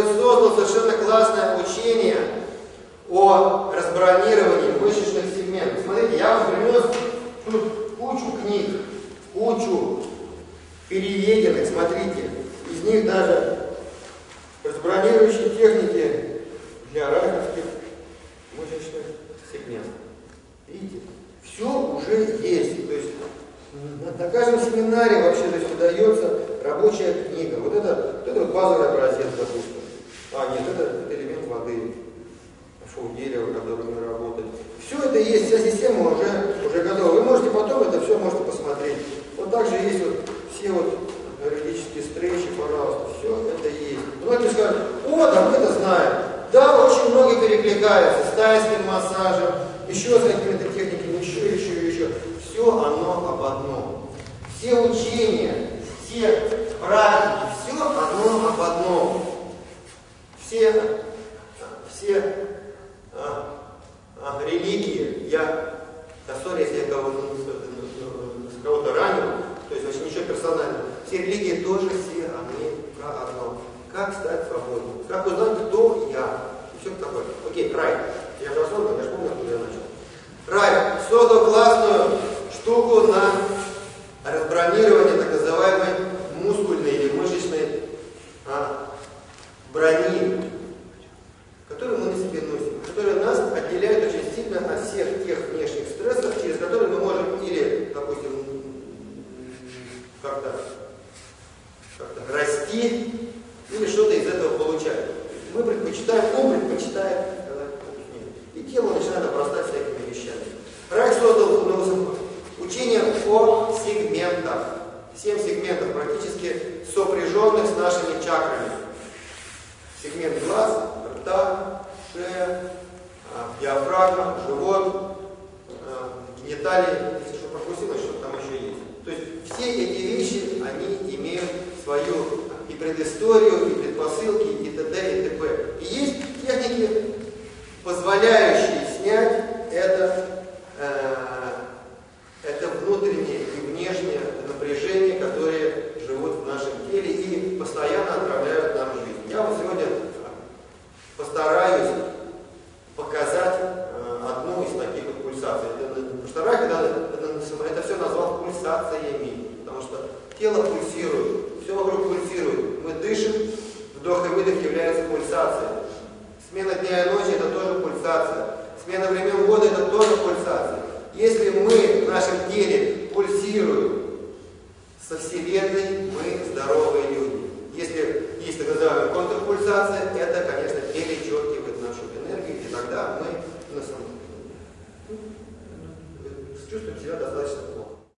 создал совершенно классное учение о разбронировании мышечных сегментов. Смотрите, я вам принес тут кучу книг, кучу переведенных, смотрите, из них даже разбронирующие техники для раковских мышечных сегментов. Видите, все уже есть. То есть на каждом семинаре вообще выдается рабочая книга. Вот это вот базовый образец, допустим. Нет, это элемент воды. Фу, дерево, которое мы работаем. Все это есть, вся система уже готова. Вы можете потом это все можете посмотреть. Вот также есть вот все вот юридические встречи, пожалуйста, все это есть. Многие скажут, да мы это знаем. Да, очень много перекликается с тайским массажем, еще с какими-то техниками, еще. Все оно об одном. Все учения, все практики, все оно об одном. Все религии, если я кого-то ранил, то есть вообще ничего персонального, все религии тоже все они про одно. Как стать свободным? Как узнать, кто я? И все такое. Окей, Рай. Я же создал, я же помню, откуда я начал. Рай создал классную штуку на разбронирование так называемой мускульной или мышечной брони, которую мы на себе носим, которая нас отделяет очень сильно от всех тех внешних стрессов, через которые мы можем или, допустим, как-то расти, или что-то из этого получать. Он предпочитает, и тело начинает обрастать всякими вещами. Рай создал учение о сегментах. 7 сегментов, практически сопряженных с нашими чакрами. Сегмент глаз, рта, шея, диафрагма, живот, гениталии, если что пропустилось, что там еще есть. То есть все эти вещи, они имеют свою и предысторию, и предпосылки, и т.д. и т.п. И есть техники, позволяющие снять это внутреннее и внешнее напряжение, которые живут в нашем теле и постоянно отравляют нам жизнь. Я вам сегодня постараюсь показать одну из таких вот пульсаций. Это все назвал пульсациями, потому что тело пульсирует, все вокруг пульсирует. Мы дышим, вдох и выдох является пульсацией. Смена дня и ночи – это тоже пульсация. Смена времен года – это тоже пульсация. Если мы в нашем теле пульсируем со Вселенной, мы здоровые люди. Если есть так называемая контрпульсация, это, конечно,